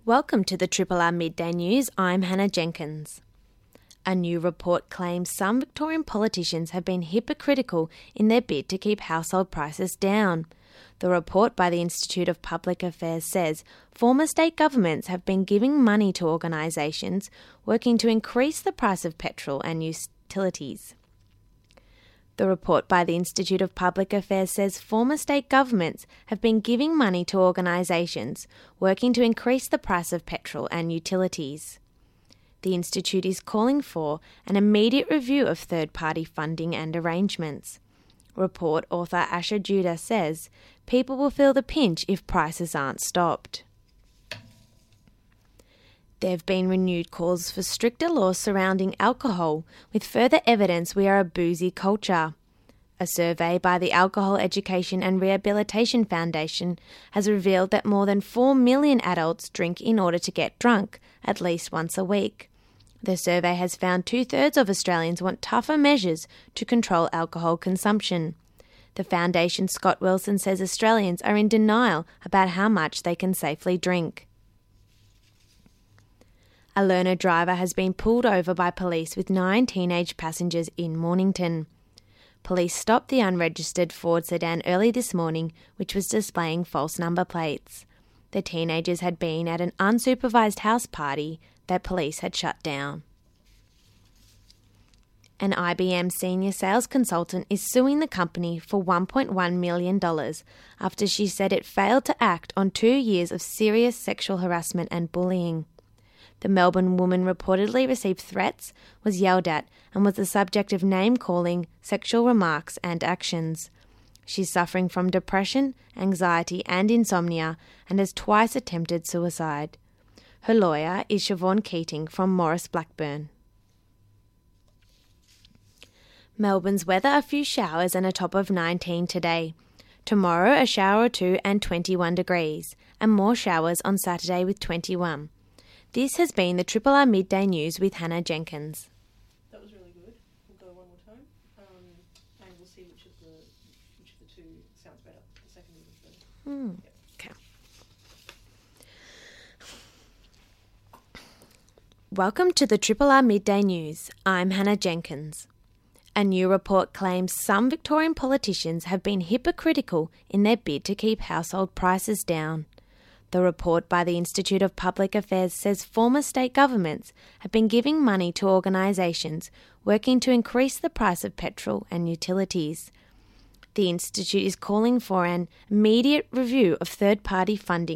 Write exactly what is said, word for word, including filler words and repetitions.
Welcome to the Triple R Midday News. I'm Hannah Jenkins. A new report claims some Victorian politicians have been hypocritical in their bid to keep household prices down. The report by the Institute of Public Affairs says former state governments have been giving money to organisations working to increase the price of petrol and utilities. The report by the Institute of Public Affairs says former state governments have been giving money to organisations working to increase the price of petrol and utilities. The Institute is calling for an immediate review of third-party funding and arrangements. Report author Asha Judah says people will feel the pinch if prices aren't stopped. There have been renewed calls for stricter laws surrounding alcohol, with further evidence we are a boozy culture. A survey by the Alcohol Education and Rehabilitation Foundation has revealed that more than four million adults drink in order to get drunk, at least once a week. The survey has found two-thirds of Australians want tougher measures to control alcohol consumption. The Foundation's Scott Wilson says Australians are in denial about how much they can safely drink. A learner driver has been pulled over by police with nine teenage passengers in Mornington. Police stopped the unregistered Ford sedan early this morning, which was displaying false number plates. The teenagers had been at an unsupervised house party that police had shut down. An I B M senior sales consultant is suing the company for one point one million dollars after she said it failed to act on two years of serious sexual harassment and bullying. The Melbourne woman reportedly received threats, was yelled at, and was the subject of name-calling, sexual remarks and actions. She's suffering from depression, anxiety and insomnia and has twice attempted suicide. Her lawyer is Siobhan Keating from Maurice Blackburn. Melbourne's weather, a few showers and a top of nineteen today. Tomorrow a shower or two and twenty-one degrees, and more showers on Saturday with twenty-one. This has been the Triple R Midday News with Hannah Jenkins. That was really good. We'll go one more time, um, and we'll see which of the which of the two sounds better. The second or the third. Mm. Yep. Okay. Welcome to the Triple R Midday News. I'm Hannah Jenkins. A new report claims some Victorian politicians have been hypocritical in their bid to keep household prices down. The report by the Institute of Public Affairs says former state governments have been giving money to organisations working to increase the price of petrol and utilities. The Institute is calling for an immediate review of third-party funding